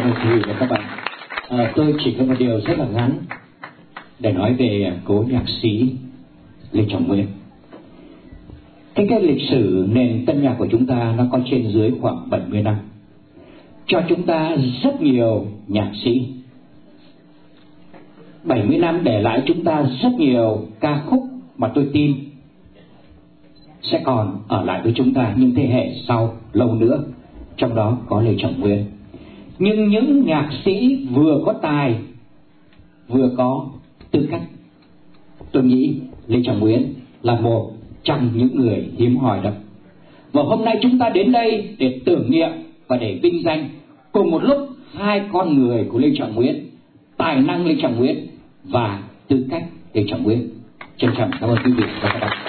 ơn quý vị và các bạn. Tôi chỉ có một điều rất là ngắn để nói về cố nhạc sĩ Lê Trọng Nguyên. Cái lịch sử nền tân nhạc của chúng ta nó có trên dưới khoảng 70 năm, cho chúng ta rất nhiều nhạc sĩ. 70 năm để lại chúng ta rất nhiều ca khúc mà tôi tin sẽ còn ở lại với chúng ta những thế hệ sau lâu nữa, trong đó có Lê Trọng Nguyên. Nhưng những nhạc sĩ vừa có tài vừa có tư cách, tôi nghĩ Lê Trọng Nguyên là một trong những người hiếm hoi đó. Và hôm nay chúng ta đến đây để tưởng niệm và để vinh danh cùng một lúc hai con người của Lê Trọng Nguyên: tài năng Lê Trọng Nguyên và tư cách Lê Trọng Nguyên. Trân trọng cảm ơn quý vị và các bạn.